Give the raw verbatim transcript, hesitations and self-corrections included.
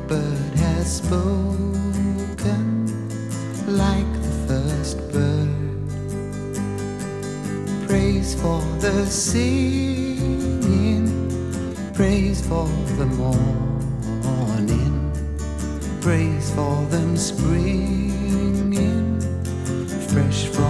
bird has spoken, like the first bird. Praise for the singing, praise for the morning, praise for them springing fresh from